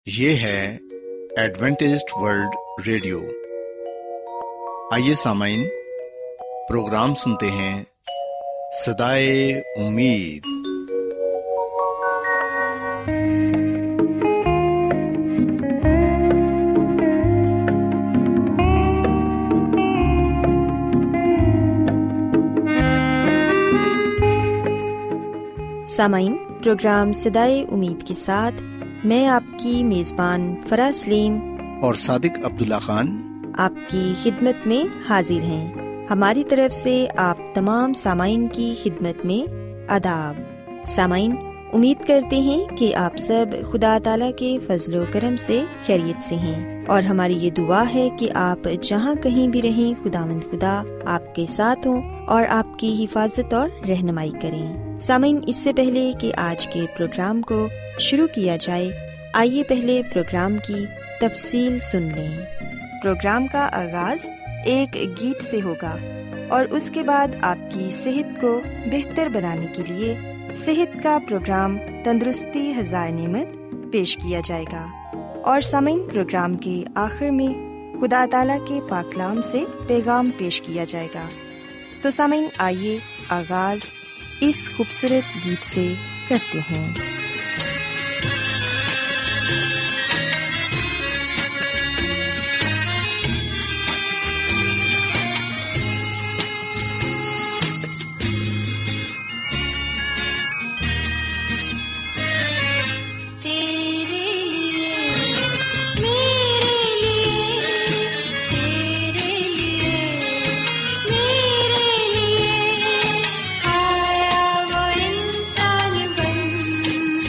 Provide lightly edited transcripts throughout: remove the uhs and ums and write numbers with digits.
یہ ہے Adventist world radio. آئیے سامعین، پروگرام سنتے ہیں صدائے امید۔ سامعین، پروگرام صدائے امید کے ساتھ میں آپ کی میزبان فرا سلیم اور صادق عبداللہ خان آپ کی خدمت میں حاضر ہیں۔ ہماری طرف سے آپ تمام سامعین کی خدمت میں آداب۔ سامعین، امید کرتے ہیں کہ آپ سب خدا تعالیٰ کے فضل و کرم سے خیریت سے ہیں، اور ہماری یہ دعا ہے کہ آپ جہاں کہیں بھی رہیں خداوند خدا آپ کے ساتھ ہوں اور آپ کی حفاظت اور رہنمائی کریں۔ سامعین، اس سے پہلے کہ آج کے پروگرام کو شروع کیا جائے، آئیے پہلے پروگرام کی تفصیل سن لیں۔ پروگرام کا آغاز ایک گیت سے ہوگا اور اس کے بعد آپ کی صحت کو بہتر بنانے کے لیے صحت کا پروگرام تندرستی ہزار نعمت پیش کیا جائے گا، اور سامعین، پروگرام کے آخر میں خدا تعالیٰ کے پاک کلام سے پیغام پیش کیا جائے گا۔ تو سامعین، آئیے آغاز اس خوبصورت گیت سے کرتے ہیں۔ آیا وہ انسان بن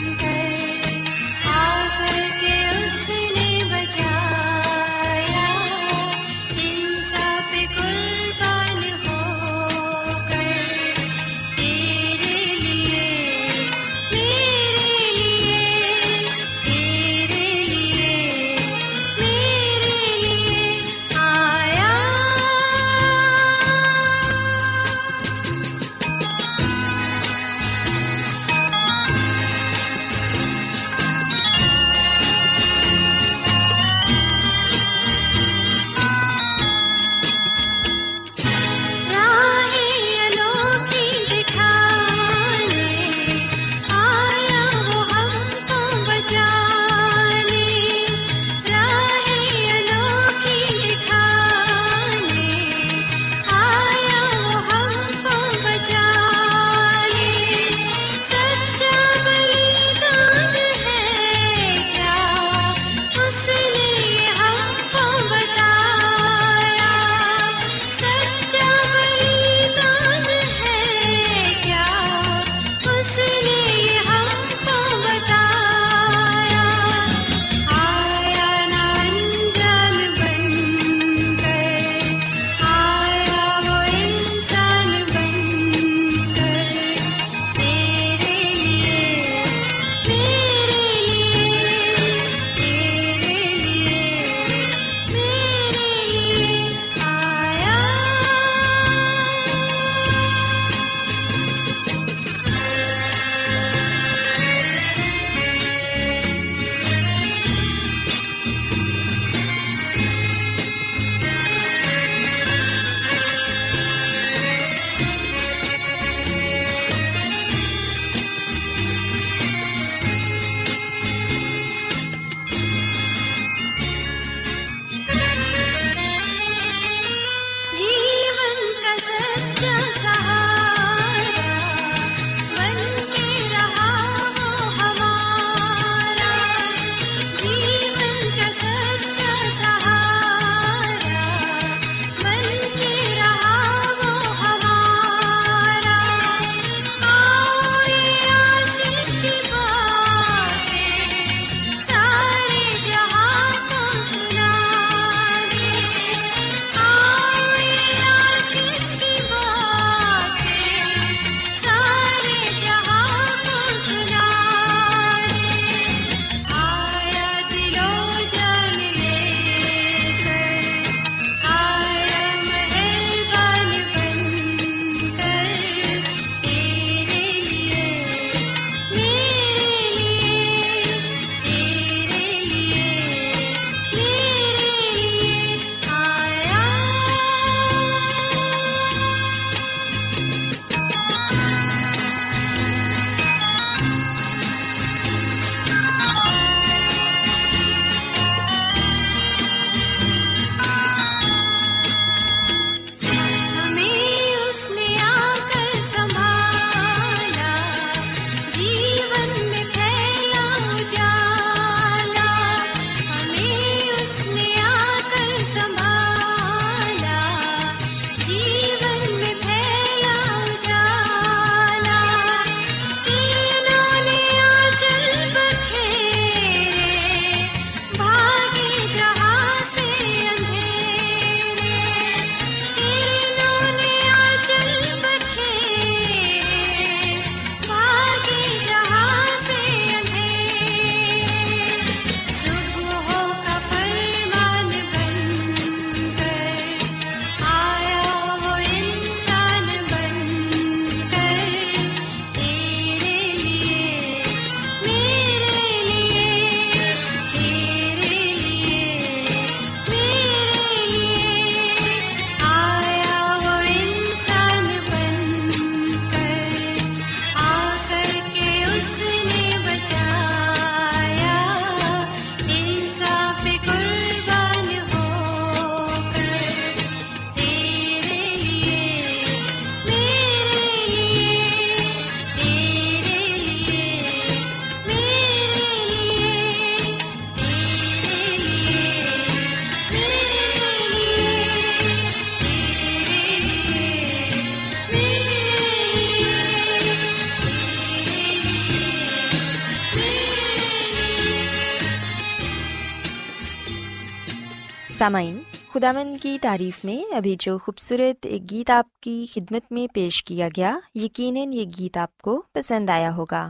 سامعین، خداوند کی تعریف میں ابھی جو خوبصورت گیت آپ کی خدمت میں پیش کیا گیا، یقیناً یہ گیت آپ کو پسند آیا ہوگا۔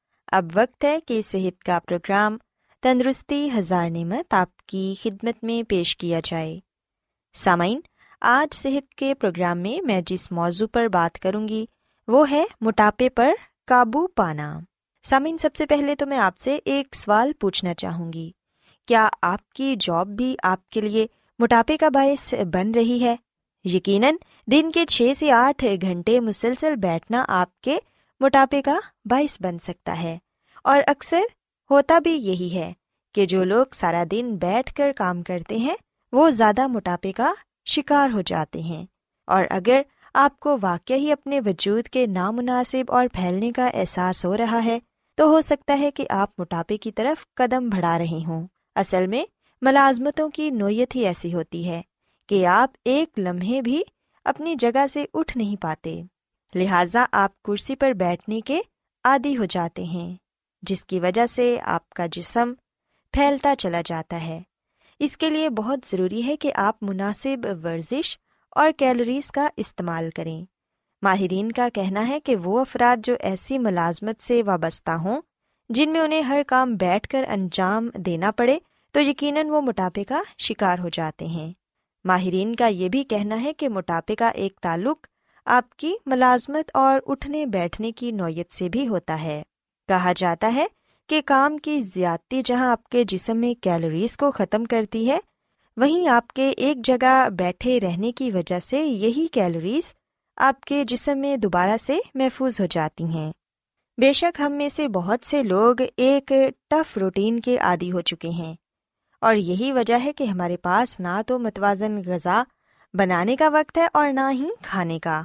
اب وقت ہے کہ صحت کا پروگرام تندرستی ہزار نعمت آپ کی خدمت میں پیش کیا جائے۔ سامعین، آج صحت کے پروگرام میں میں جس موضوع پر بات کروں گی وہ ہے موٹاپے پر قابو پانا۔ سامعین، سب سے پہلے تو میں آپ سے ایک سوال پوچھنا چاہوں گی، کیا آپ کی جاب بھی آپ کے لیے موٹاپے کا باعث بن رہی ہے؟ یقیناً دن کے 6 سے 8 گھنٹے مسلسل بیٹھنا آپ کے موٹاپے کا باعث بن سکتا ہے، اور اکثر ہوتا بھی یہی ہے کہ جو لوگ سارا دن بیٹھ کر کام کرتے ہیں وہ زیادہ موٹاپے کا شکار ہو جاتے ہیں۔ اور اگر آپ کو واقعی اپنے وجود کے نامناسب اور پھیلنے کا احساس ہو رہا ہے تو ہو سکتا ہے کہ آپ موٹاپے کی طرف قدم بڑھا رہے ہوں۔ اصل میں ملازمتوں کی نوعیت ہی ایسی ہوتی ہے کہ آپ ایک لمحے بھی اپنی جگہ سے اٹھ نہیں پاتے، لہٰذا آپ کرسی پر بیٹھنے کے عادی ہو جاتے ہیں، جس کی وجہ سے آپ کا جسم پھیلتا چلا جاتا ہے۔ اس کے لیے بہت ضروری ہے کہ آپ مناسب ورزش اور کیلوریز کا استعمال کریں۔ ماہرین کا کہنا ہے کہ وہ افراد جو ایسی ملازمت سے وابستہ ہوں جن میں انہیں ہر کام بیٹھ کر انجام دینا پڑے تو یقیناً وہ موٹاپے کا شکار ہو جاتے ہیں۔ ماہرین کا یہ بھی کہنا ہے کہ موٹاپے کا ایک تعلق آپ کی ملازمت اور اٹھنے بیٹھنے کی نوعیت سے بھی ہوتا ہے۔ کہا جاتا ہے کہ کام کی زیادتی جہاں آپ کے جسم میں کیلوریز کو ختم کرتی ہے، وہیں آپ کے ایک جگہ بیٹھے رہنے کی وجہ سے یہی کیلوریز آپ کے جسم میں دوبارہ سے محفوظ ہو جاتی ہیں۔ بے شک ہم میں سے بہت سے لوگ ایک ٹف روٹین کے عادی ہو چکے ہیں، اور یہی وجہ ہے کہ ہمارے پاس نہ تو متوازن غذا بنانے کا وقت ہے اور نہ ہی کھانے کا۔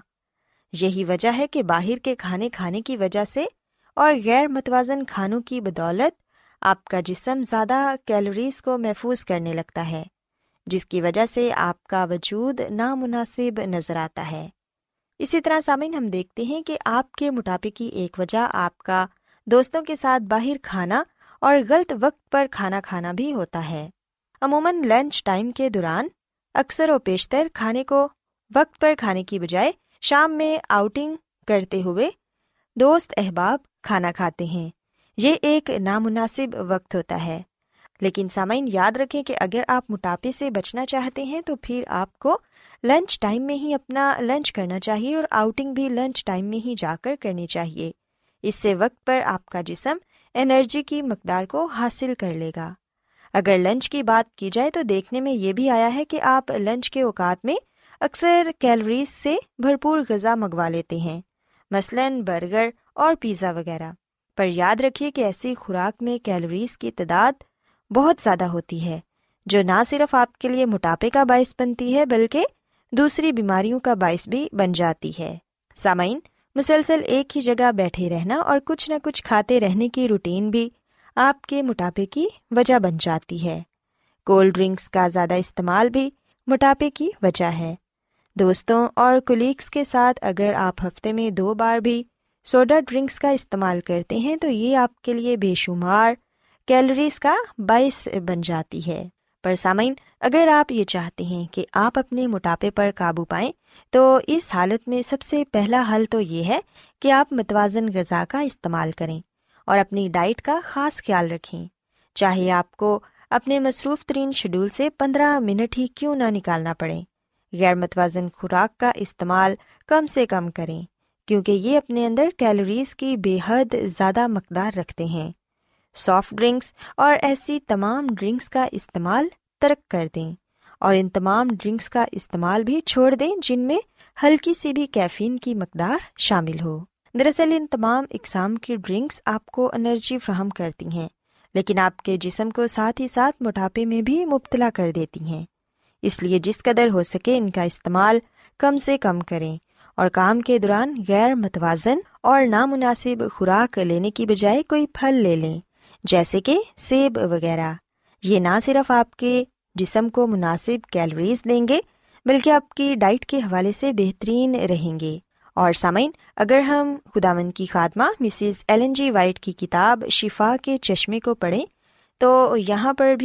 یہی وجہ ہے کہ باہر کے کھانے کی وجہ سے اور غیر متوازن کھانوں کی بدولت آپ کا جسم زیادہ کیلوریز کو محفوظ کرنے لگتا ہے، جس کی وجہ سے آپ کا وجود نامناسب نظر آتا ہے۔ اسی طرح سامعین، ہم دیکھتے ہیں کہ آپ کے موٹاپے کی ایک وجہ آپ کا دوستوں کے ساتھ باہر کھانا اور غلط وقت پر کھانا کھانا بھی ہوتا ہے۔ عموماً لنچ ٹائم کے دوران اکثر و بیشتر کھانے کو وقت پر کھانے کی بجائے شام میں آؤٹنگ کرتے ہوئے دوست احباب کھانا کھاتے ہیں۔ یہ ایک نامناسب وقت ہوتا ہے۔ لیکن سامعین، یاد رکھیں کہ اگر آپ موٹاپے سے بچنا چاہتے ہیں تو پھر آپ کو لنچ ٹائم میں ہی اپنا لنچ کرنا چاہیے، اور آؤٹنگ بھی لنچ ٹائم میں ہی جا کر کرنی چاہیے۔ اس سے وقت پر آپ کا جسم انرجی کی مقدار کو حاصل کر لے گا۔ اگر لنچ کی بات کی جائے تو دیکھنے میں یہ بھی آیا ہے کہ آپ لنچ کے اوقات میں اکثر کیلوریز سے بھرپور غذا منگوا لیتے ہیں، مثلاً برگر اور پیزا وغیرہ۔ پر یاد رکھیے کہ ایسی خوراک میں کیلوریز کی تعداد بہت زیادہ ہوتی ہے، جو نہ صرف آپ کے لیے موٹاپے کا باعث بنتی ہے بلکہ دوسری بیماریوں کا باعث بھی بن جاتی ہے۔ سامعین، مسلسل ایک ہی جگہ بیٹھے رہنا اور کچھ نہ کچھ کھاتے رہنے کی روٹین بھی آپ کے موٹاپے کی وجہ بن جاتی ہے۔ کولڈ ڈرنکس کا زیادہ استعمال بھی موٹاپے کی وجہ ہے۔ دوستوں اور کولیگس کے ساتھ اگر آپ ہفتے میں 2 بار بھی سوڈا ڈرنکس کا استعمال کرتے ہیں تو یہ آپ کے لیے بے شمار کیلوریز کا باعث بن جاتی ہے۔ پر سامعین، اگر آپ یہ چاہتے ہیں کہ آپ اپنے موٹاپے پر قابو پائیں تو اس حالت میں سب سے پہلا حل تو یہ ہے کہ آپ متوازن غذا کا استعمال کریں اور اپنی ڈائٹ کا خاص خیال رکھیں، چاہے آپ کو اپنے مصروف ترین شیڈول سے 15 منٹ ہی کیوں نہ نکالنا پڑے۔ غیر متوازن خوراک کا استعمال کم سے کم کریں، کیونکہ یہ اپنے اندر کیلوریز کی بے حد زیادہ مقدار رکھتے ہیں۔ سافٹ ڈرنکس اور ایسی تمام ڈرنکس کا استعمال ترک کر دیں، اور ان تمام ڈرنکس کا استعمال بھی چھوڑ دیں جن میں ہلکی سی بھی کیفین کی مقدار شامل ہو۔ دراصل ان تمام اقسام کی ڈرنکس آپ کو انرجی فراہم کرتی ہیں، لیکن آپ کے جسم کو ساتھ ہی ساتھ موٹاپے میں بھی مبتلا کر دیتی ہیں۔ اس لیے جس قدر ہو سکے ان کا استعمال کم سے کم کریں، اور کام کے دوران غیر متوازن اور نامناسب خوراک لینے کی بجائے کوئی پھل لے لیں، جیسے کہ سیب وغیرہ۔ یہ نہ صرف آپ کے جسم کو مناسب کیلوریز دیں گے بلکہ آپ کی ڈائٹ کے حوالے سے بہترین رہیں گے۔ اور سامعین، اگر ہم خداوند کی خادمہ مسز ایلن جی وائٹ کی کتاب شفا کے چشمے کو پڑھیں تو یہاں پر بھی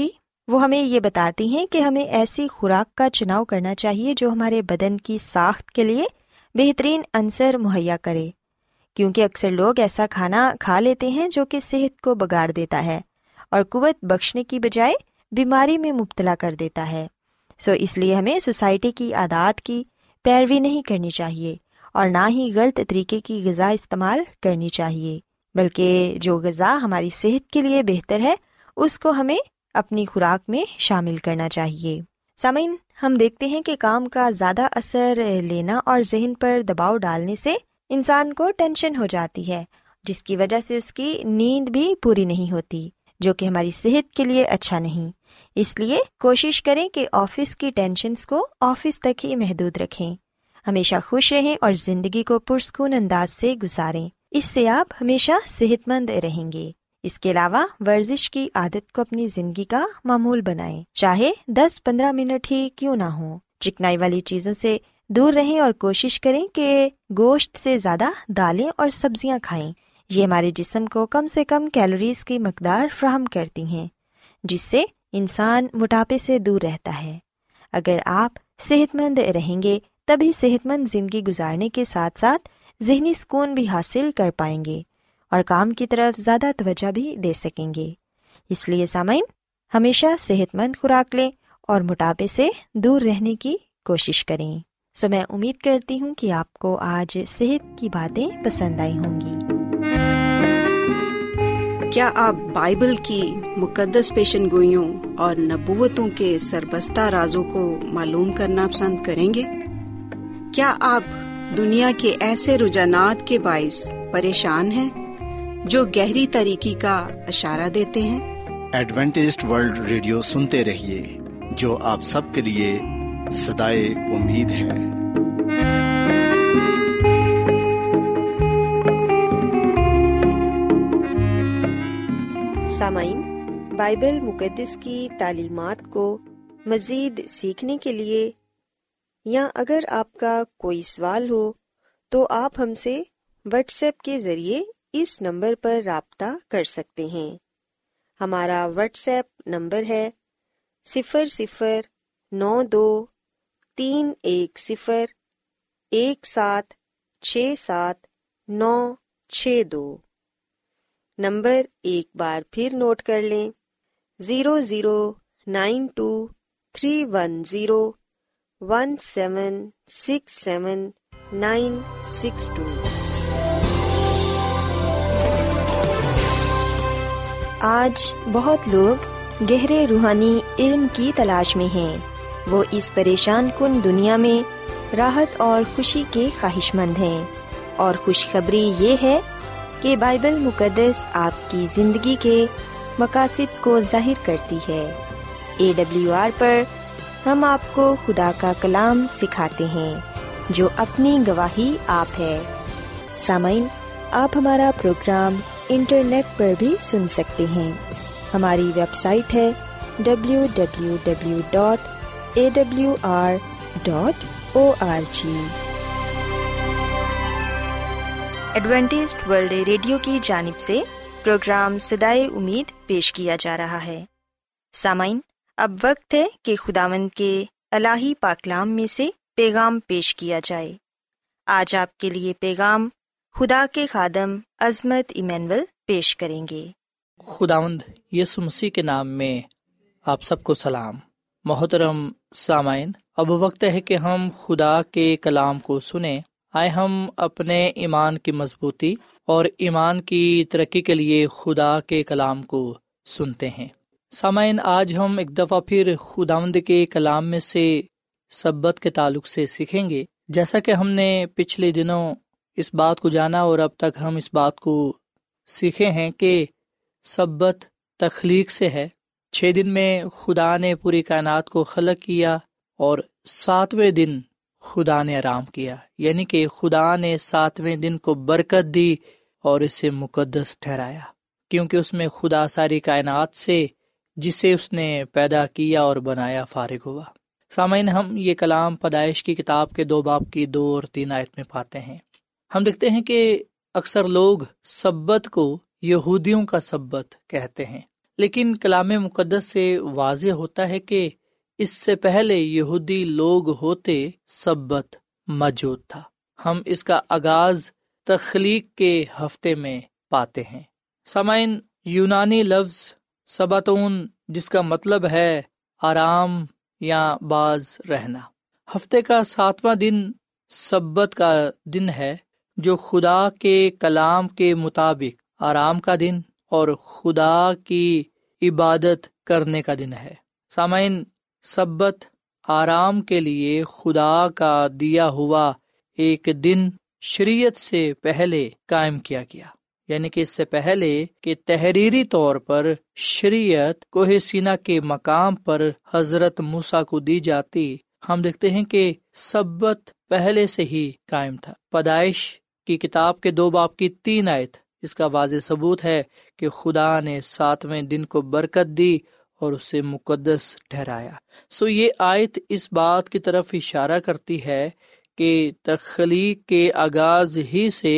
وہ ہمیں یہ بتاتی ہیں کہ ہمیں ایسی خوراک کا چناؤ کرنا چاہیے جو ہمارے بدن کی ساخت کے لیے بہترین عنصر مہیا کرے، کیونکہ اکثر لوگ ایسا کھانا کھا لیتے ہیں جو کہ صحت کو بگاڑ دیتا ہے اور قوت بخشنے کی بجائے بیماری میں مبتلا کر دیتا ہے۔ اس لیے ہمیں سوسائٹی کی عادات کی پیروی نہیں کرنی چاہیے اور نہ ہی غلط طریقے کی غذا استعمال کرنی چاہیے، بلکہ جو غذا ہماری صحت کے لیے بہتر ہے اس کو ہمیں اپنی خوراک میں شامل کرنا چاہیے۔ سامعین، ہم دیکھتے ہیں کہ کام کا زیادہ اثر لینا اور ذہن پر دباؤ ڈالنے سے انسان کو ٹینشن ہو جاتی ہے، جس کی وجہ سے اس کی نیند بھی پوری نہیں ہوتی، جو کہ ہماری صحت کے لیے اچھا نہیں۔ اس لیے کوشش کریں کہ آفس کی ٹینشنز کو آفس تک ہی محدود رکھیں، ہمیشہ خوش رہیں اور زندگی کو پرسکون انداز سے گزاریں۔ اس سے آپ ہمیشہ صحت مند رہیں گے۔ اس کے علاوہ ورزش کی عادت کو اپنی زندگی کا معمول بنائیں، چاہے 10-15 منٹ ہی کیوں نہ ہو۔ چکنائی والی چیزوں سے دور رہیں اور کوشش کریں کہ گوشت سے زیادہ دالیں اور سبزیاں کھائیں۔ یہ ہمارے جسم کو کم سے کم کیلوریز کی مقدار فراہم کرتی ہیں، جس سے انسان موٹاپے سے دور رہتا ہے۔ اگر آپ صحت مند رہیں گے تبھی صحت مند زندگی گزارنے کے ساتھ ساتھ ذہنی سکون بھی حاصل کر پائیں گے اور کام کی طرف زیادہ توجہ بھی دے سکیں گے۔ اس لیے سامعین، ہمیشہ صحت مند خوراک لیں اور موٹاپے سے دور رہنے کی کوشش کریں۔ میں امید کرتی ہوں کہ آپ کو آج صحت کی باتیں پسند آئی ہوں گی۔ کیا آپ بائبل کی مقدس پیشن گوئیوں اور نبوتوں کے سربستہ رازوں کو معلوم کرنا پسند کریں گے؟ کیا آپ دنیا کے ایسے رجحانات کے باعث پریشان ہیں جو گہری تاریکی کا اشارہ دیتے ہیں؟ ایڈوینٹسٹ ورلڈ ریڈیو سنتے رہیے، جو آپ سب کے لیے صدائے امید ہے۔ سامعین، بائبل مقدس کی تعلیمات کو مزید سیکھنے کے لیے یا اگر آپ کا کوئی سوال ہو تو آپ ہم سے واٹس ایپ کے ذریعے اس نمبر پر رابطہ کر سکتے ہیں۔ ہمارا واٹس ایپ نمبر ہے 00923101767962۔ نمبر ایک بار پھر نوٹ کر لیں، 009231767962۔ آج بہت لوگ گہرے روحانی علم کی تلاش میں ہیں۔ وہ اس پریشان کن دنیا میں راحت اور خوشی کے خواہش مند ہیں، اور خوشخبری یہ ہے کہ بائبل مقدس آپ کی زندگی کے مقاصد کو ظاہر کرتی ہے۔ AWR پر ہم آپ کو خدا کا کلام سکھاتے ہیں جو اپنی گواہی آپ ہے۔ سامعین، آپ ہمارا پروگرام انٹرنیٹ پر بھی سن سکتے ہیں۔ ہماری ویب سائٹ ہے www.awr.org۔ ایڈوینٹسٹ ورلڈ ریڈیو کی جانب سے پروگرام صدائے امید پیش کیا جا رہا ہے۔ سامعین، اب وقت ہے کہ خداوند کے الہی پاکلام میں سے پیغام پیش کیا جائے۔ آج آپ کے لیے پیغام خدا کے خادم عظمت ایمینول پیش کریں گے۔ خداوند یسوع مسیح کے نام میں آپ سب کو سلام۔ محترم سامعین، اب وقت ہے کہ ہم خدا کے کلام کو سنیں۔ آئے ہم اپنے ایمان کی مضبوطی اور ایمان کی ترقی کے لیے خدا کے کلام کو سنتے ہیں۔ سامعین، آج ہم ایک دفعہ پھر خداوند کے کلام میں سے سبت کے تعلق سے سیکھیں گے۔ جیسا کہ ہم نے پچھلے دنوں اس بات کو جانا اور اب تک ہم اس بات کو سیکھے ہیں کہ سبت تخلیق سے ہے۔ 6 دن میں خدا نے پوری کائنات کو خلق کیا اور 7ویں دن خدا نے آرام کیا، یعنی کہ خدا نے 7ویں دن کو برکت دی اور اسے مقدس ٹھہرایا، کیونکہ اس میں خدا ساری کائنات سے جسے اس نے پیدا کیا اور بنایا فارغ ہوا۔ سامعین، ہم یہ کلام پیدائش کی کتاب کے 2 باب کی 2 اور 3 آیت میں پاتے ہیں۔ ہم دیکھتے ہیں کہ اکثر لوگ سبت کو یہودیوں کا سبت کہتے ہیں، لیکن کلام مقدس سے واضح ہوتا ہے کہ اس سے پہلے یہودی لوگ ہوتے سبت موجود تھا۔ ہم اس کا آغاز تخلیق کے ہفتے میں پاتے ہیں۔ سامعین، یونانی لفظ سباتون، جس کا مطلب ہے آرام یا باز رہنا، ہفتے کا 7واں دن سبت کا دن ہے، جو خدا کے کلام کے مطابق آرام کا دن اور خدا کی عبادت کرنے کا دن ہے۔ سامعین، سبت آرام کے لیے خدا کا دیا ہوا ایک دن شریعت سے پہلے قائم کیا گیا، یعنی کہ اس سے پہلے کہ تحریری طور پر شریعت کوہ سینا کے مقام پر حضرت موسیٰ کو دی جاتی، ہم دیکھتے ہیں کہ سبت پہلے سے ہی قائم تھا۔ پیدائش کی کتاب کے 2 باب کی 3 آیت اس کا واضح ثبوت ہے کہ خدا نے 7ویں دن کو برکت دی اور اسے مقدس ٹھہرایا۔ یہ آیت اس بات کی طرف اشارہ کرتی ہے کہ تخلیق کے آغاز ہی سے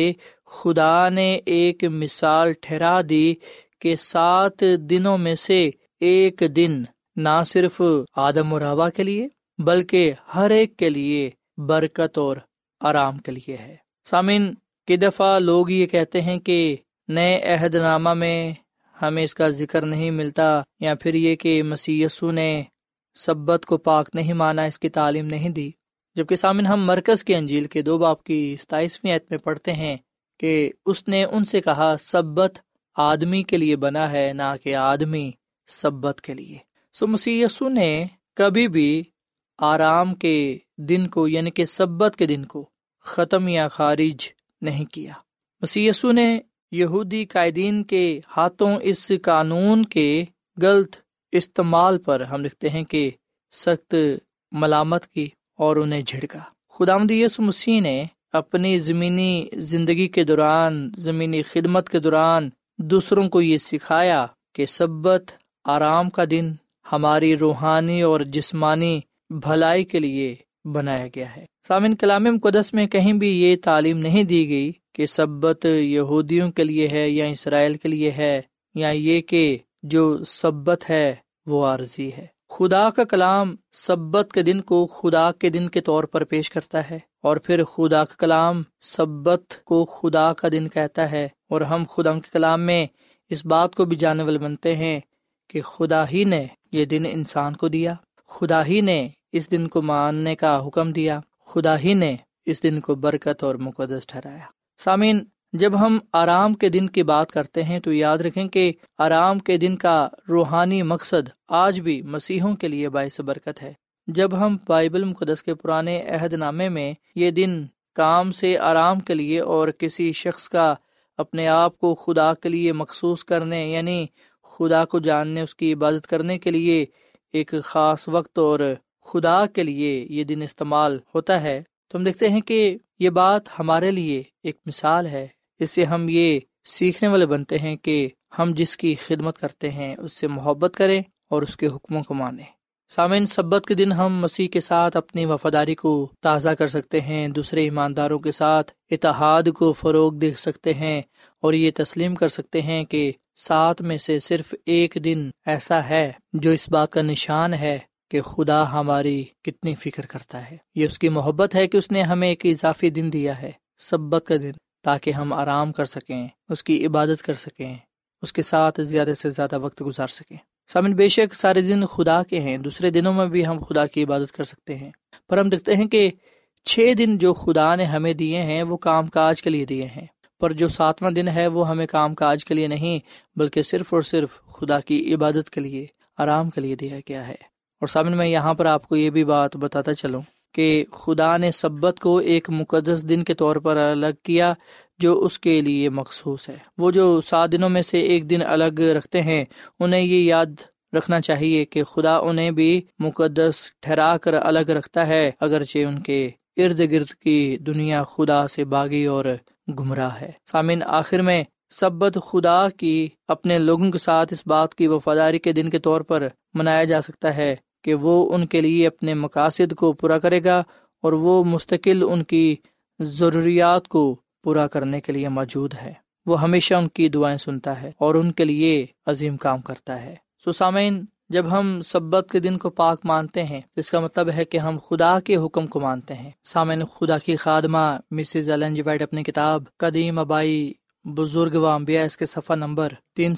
خدا نے ایک مثال ٹھہرا دی کہ 7 دنوں میں سے ایک دن نہ صرف آدم اور حوا کے لیے بلکہ ہر ایک کے لیے برکت اور آرام کے لیے ہے۔ سامعین، کئی دفعہ لوگ یہ کہتے ہیں کہ نئے عہد نامہ میں ہمیں اس کا ذکر نہیں ملتا، یا پھر یہ کہ مسیح یسوع نے سبت کو پاک نہیں مانا، اس کی تعلیم نہیں دی۔ جبکہ سامعین، ہم مرکز کی انجیل کے 2 باب کی 27ویں آیت میں پڑھتے ہیں کہ اس نے ان سے کہا، سبت آدمی کے لیے بنا ہے، نہ کہ آدمی سبت کے لیے۔ مسیح یسوع نے کبھی بھی آرام کے دن کو، یعنی کہ سبت کے دن کو ختم یا خارج نہیں کیا۔ مسیح یسوع نے یہودی قائدین کے ہاتھوں اس قانون کے غلط استعمال پر ہم لکھتے ہیں کہ سخت ملامت کی اور انہیں جھڑکا۔ خداوند یسوع مسیح نے اپنی زمینی زندگی کے دوران، زمینی خدمت کے دوران دوسروں کو یہ سکھایا کہ سبت آرام کا دن ہماری روحانی اور جسمانی بھلائی کے لیے بنایا گیا ہے۔ سامعین، کلام مقدس میں کہیں بھی یہ تعلیم نہیں دی گئی کہ سبت یہودیوں کے لیے ہے یا اسرائیل کے لیے ہے، یا یہ کہ جو سبت ہے وہ عارضی ہے۔ خدا کا کلام سبت کے دن کو خدا کے دن کے طور پر پیش کرتا ہے، اور پھر خدا کا کلام سبت کو خدا کا دن کہتا ہے، اور ہم خدا کے کلام میں اس بات کو بھی جاننے والے بنتے ہیں کہ خدا ہی نے یہ دن انسان کو دیا، خدا ہی نے اس دن کو ماننے کا حکم دیا، خدا ہی نے اس دن کو برکت اور مقدس ٹھہرایا۔ سامعین، جب ہم آرام کے دن کی بات کرتے ہیں تو یاد رکھیں کہ آرام کے دن کا روحانی مقصد آج بھی مسیحوں کے لیے باعث برکت ہے۔ جب ہم بائبل مقدس کے پرانے عہد نامے میں یہ دن کام سے آرام کے لیے اور کسی شخص کا اپنے آپ کو خدا کے لیے مخصوص کرنے، یعنی خدا کو جاننے، اس کی عبادت کرنے کے لیے ایک خاص وقت اور خدا کے لیے یہ دن استعمال ہوتا ہے، تو ہم دیکھتے ہیں کہ یہ بات ہمارے لیے ایک مثال ہے۔ اس سے ہم یہ سیکھنے والے بنتے ہیں کہ ہم جس کی خدمت کرتے ہیں اس سے محبت کریں اور اس کے حکموں کو مانیں۔ سامعین، سبت کے دن ہم مسیح کے ساتھ اپنی وفاداری کو تازہ کر سکتے ہیں، دوسرے ایمانداروں کے ساتھ اتحاد کو فروغ دے سکتے ہیں، اور یہ تسلیم کر سکتے ہیں کہ 7 میں سے صرف ایک دن ایسا ہے جو اس بات کا نشان ہے کہ خدا ہماری کتنی فکر کرتا ہے۔ یہ اس کی محبت ہے کہ اس نے ہمیں ایک اضافی دن دیا ہے، سبت کا دن، تاکہ ہم آرام کر سکیں، اس کی عبادت کر سکیں، اس کے ساتھ زیادہ سے زیادہ وقت گزار سکیں۔ سامن، بے شک سارے دن خدا کے ہیں، دوسرے دنوں میں بھی ہم خدا کی عبادت کر سکتے ہیں، پر ہم دیکھتے ہیں کہ 6 دن جو خدا نے ہمیں دیے ہیں وہ کام کاج کے لیے دیے ہیں، پر جو 7واں دن ہے وہ ہمیں کام کاج کے لیے نہیں بلکہ صرف اور صرف خدا کی عبادت کے لیے، آرام کے لیے دیا گیا ہے۔ اور سامن، میں یہاں پر آپ کو یہ بھی بات بتاتا چلوں کہ خدا نے سبت کو ایک مقدس دن کے طور پر الگ کیا جو اس کے لیے مخصوص ہے۔ وہ جو 7 دنوں میں سے ایک دن الگ رکھتے ہیں، انہیں یہ یاد رکھنا چاہیے کہ خدا انہیں بھی مقدس ٹھہرا کر الگ رکھتا ہے، اگرچہ ان کے ارد گرد کی دنیا خدا سے باغی اور گمراہ ہے۔ سامعین، آخر میں سبت خدا کی اپنے لوگوں کے ساتھ اس بات کی وفاداری کے دن کے طور پر منایا جا سکتا ہے کہ وہ ان کے لیے اپنے مقاصد کو پورا کرے گا، اور وہ مستقل ان کی ضروریات کو پورا کرنے کے لیے موجود ہے۔ وہ ہمیشہ ان کی دعائیں سنتا ہے اور ان کے لیے عظیم کام کرتا ہے۔ سامعین، جب ہم سبت کے دن کو پاک مانتے ہیں، اس کا مطلب ہے کہ ہم خدا کے حکم کو مانتے ہیں۔ سامعین، خدا کی خادمہ مسز ایلن جی وائٹ اپنی کتاب قدیم آبائی بزرگ و انبیاء اس کے صفحہ نمبر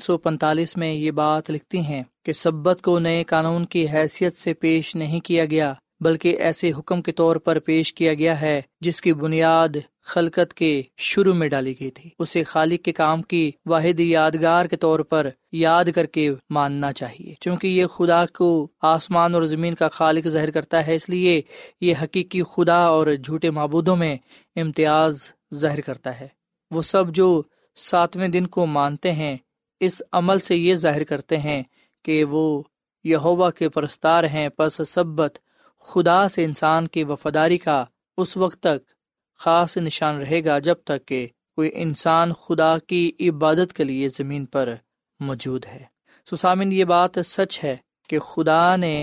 345 میں یہ بات لکھتی ہیں کہ سبت کو نئے قانون کی حیثیت سے پیش نہیں کیا گیا، بلکہ ایسے حکم کے طور پر پیش کیا گیا ہے جس کی بنیاد خلقت کے شروع میں ڈالی گئی تھی۔ اسے خالق کے کام کی واحد یادگار کے طور پر یاد کر کے ماننا چاہیے، چونکہ یہ خدا کو آسمان اور زمین کا خالق ظاہر کرتا ہے، اس لیے یہ حقیقی خدا اور جھوٹے معبودوں میں امتیاز ظاہر کرتا ہے۔ وہ سب جو 7ویں دن کو مانتے ہیں اس عمل سے یہ ظاہر کرتے ہیں کہ وہ یہوہ کے پرستار ہیں۔ پس سبت خدا سے انسان کی وفاداری کا اس وقت تک خاص نشان رہے گا جب تک کہ کوئی انسان خدا کی عبادت کے لیے زمین پر موجود ہے۔ سامعین، یہ بات سچ ہے کہ خدا نے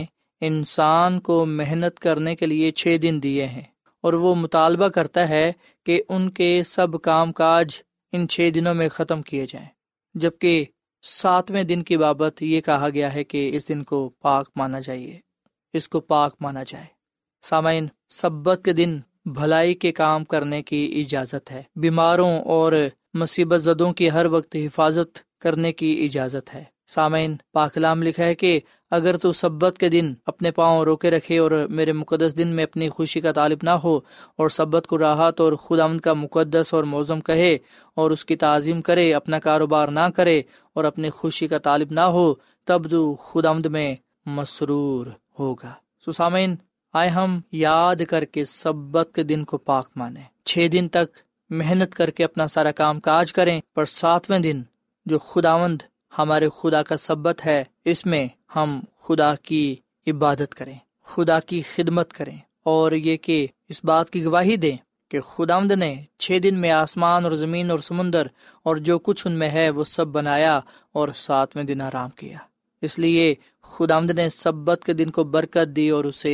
انسان کو محنت کرنے کے لیے 6 دن دیے ہیں، اور وہ مطالبہ کرتا ہے کہ ان کے سب کام کاج ان 6 دنوں میں ختم کیے جائیں، جبکہ 7ویں دن کی بابت یہ کہا گیا ہے کہ اس دن کو پاک مانا جائے، اس کو پاک مانا جائے۔ سامعین، سبت کے دن بھلائی کے کام کرنے کی اجازت ہے، بیماروں اور مصیبت زدوں کی ہر وقت حفاظت کرنے کی اجازت ہے۔ سامعین، پاک کلام لکھا ہے کہ اگر تو سبت کے دن اپنے پاؤں روکے رکھے اور میرے مقدس دن میں اپنی خوشی کا طالب نہ ہو، اور سبت کو راحت اور خداوند کا مقدس اور معظم کہے اور اس کی تعظیم کرے، اپنا کاروبار نہ کرے اور اپنی خوشی کا طالب نہ ہو، تب تو خداوند میں مسرور ہوگا۔ سامعین، آئے ہم یاد کر کے سبت کے دن کو پاک مانیں، 6 دن تک محنت کر کے اپنا سارا کام کاج کریں، پر 7ویں دن جو خداوند ہمارے خدا کا سبت ہے، اس میں ہم خدا کی عبادت کریں، خدا کی خدمت کریں، اور یہ کہ اس بات کی گواہی دیں کہ خداوند نے 6 دن میں آسمان اور زمین اور سمندر اور جو کچھ ان میں ہے وہ سب بنایا، اور 7ویں دن آرام کیا۔ اس لیے خداوند نے سبت کے دن کو برکت دی اور اسے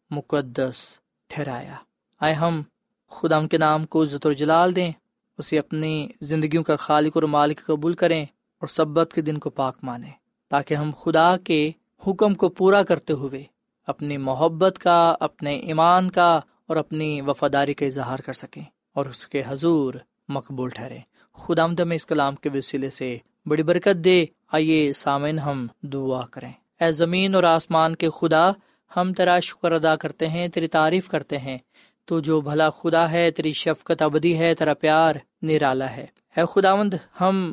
مقدس ٹھہرایا۔ آئے ہم خداوند کے نام کو عزت و جلال دیں، اسے اپنی زندگیوں کا خالق اور مالک قبول کریں، اور سبت کے دن کو پاک مانیں، تاکہ ہم خدا کے حکم کو پورا کرتے ہوئے اپنی محبت کا، اپنے ایمان کا اور اپنی وفاداری کا اظہار کر سکیں اور اس کے حضور مقبول ٹھہریں۔ خداوند ہمیں اس کلام کے وسیلے سے بڑی برکت دے۔ آئیے سامعین، ہم دعا کریں۔ اے زمین اور آسمان کے خدا، ہم تیرا شکر ادا کرتے ہیں، تیری تعریف کرتے ہیں۔ تو جو بھلا خدا ہے، تیری شفقت ابدی ہے، تیرا پیار نرالا ہے۔ اے خداوند، ہم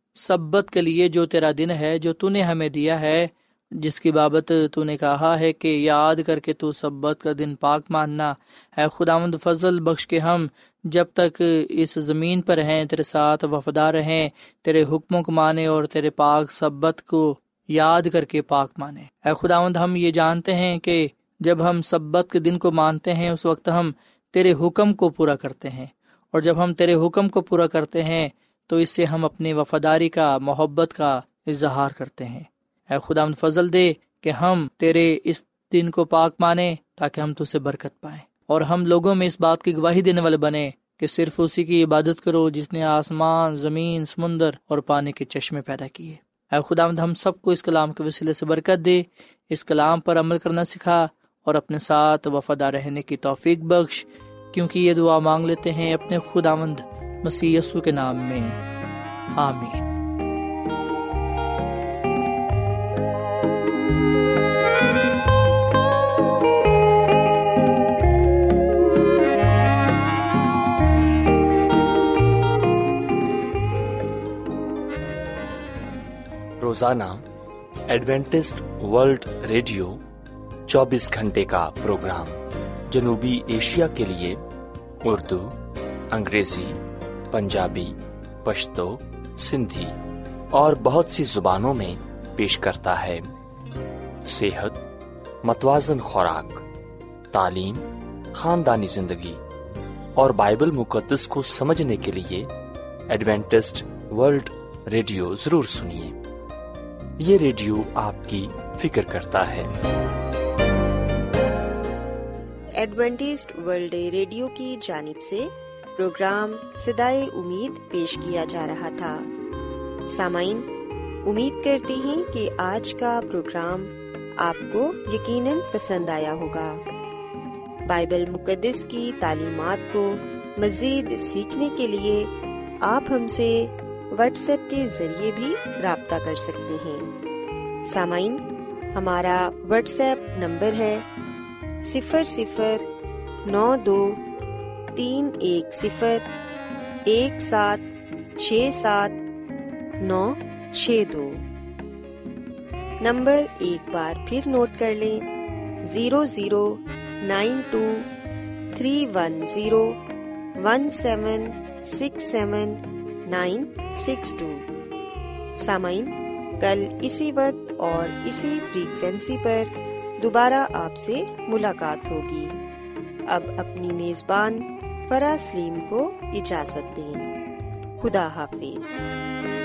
سبت کے لیے جو تیرا دن ہے، جو تو نے ہمیں دیا ہے، جس کی بابت تو نے کہا ہے کہ یاد کر کے تو سبت کا دن پاک ماننا، اے خداوند فضل بخش کے ہم جب تک اس زمین پر ہیں تیرے ساتھ وفادار رہیں، تیرے حکموں کو مانے اور تیرے پاک سبت کو یاد کر کے پاک مانے۔ اے خداوند، ہم یہ جانتے ہیں کہ جب ہم سبت کے دن کو مانتے ہیں اس وقت ہم تیرے حکم کو پورا کرتے ہیں، اور جب ہم تیرے حکم کو پورا کرتے ہیں تو اس سے ہم اپنی وفاداری کا، محبت کا اظہار کرتے ہیں۔ اے خداوند فضل دے کہ ہم تیرے اس دن کو پاک مانیں تاکہ ہم تجھ سے برکت پائیں، اور ہم لوگوں میں اس بات کی گواہی دینے والے بنے کہ صرف اسی کی عبادت کرو جس نے آسمان، زمین، سمندر اور پانی کے چشمے پیدا کیے۔ اے خداوند، ہم سب کو اس کلام کے وسیلے سے برکت دے، اس کلام پر عمل کرنا سکھا اور اپنے ساتھ وفادار رہنے کی توفیق بخش، کیونکہ یہ دعا مانگ لیتے ہیں اپنے خداوند مسیح یسوع کے نام میں، آمین۔ روزانہ ایڈوینٹسٹ ورلڈ ریڈیو 24 گھنٹے کا پروگرام جنوبی ایشیا کے لیے اردو، انگریزی، پنجابی، پشتو، سندھی اور بہت سی زبانوں میں پیش کرتا ہے۔ صحت، متوازن خوراک، تعلیم، خاندانی زندگی اور بائبل مقدس کو سمجھنے کے لیے ایڈوینٹسٹ ورلڈ ریڈیو ضرور سنیے۔ یہ ریڈیو آپ کی فکر کرتا ہے۔ ایڈوینٹسٹ ورلڈ ریڈیو کی جانب سے پروگرام صدائے امید پیش کیا جا رہا تھا۔ سامعین، امید کرتے ہیں کہ آج کا پروگرام آپ کو یقیناً پسند آیا ہوگا۔ بائبل مقدس کی تعلیمات کو مزید سیکھنے کے لیے آپ ہم سے واٹس ایپ کے ذریعے بھی رابطہ کر سکتے ہیں۔ سامعین، ہمارا واٹس ایپ نمبر ہے 00923101767962۔ نمبر ایک بار پھر نوٹ کر لیں، 009231767962۔ سامعین، کل اسی وقت اور اسی فریکوینسی پر دوبارہ آپ سے ملاقات ہوگی۔ اب اپنی میزبان فرا سلیم کو اجازت دیں۔ خدا حافظ۔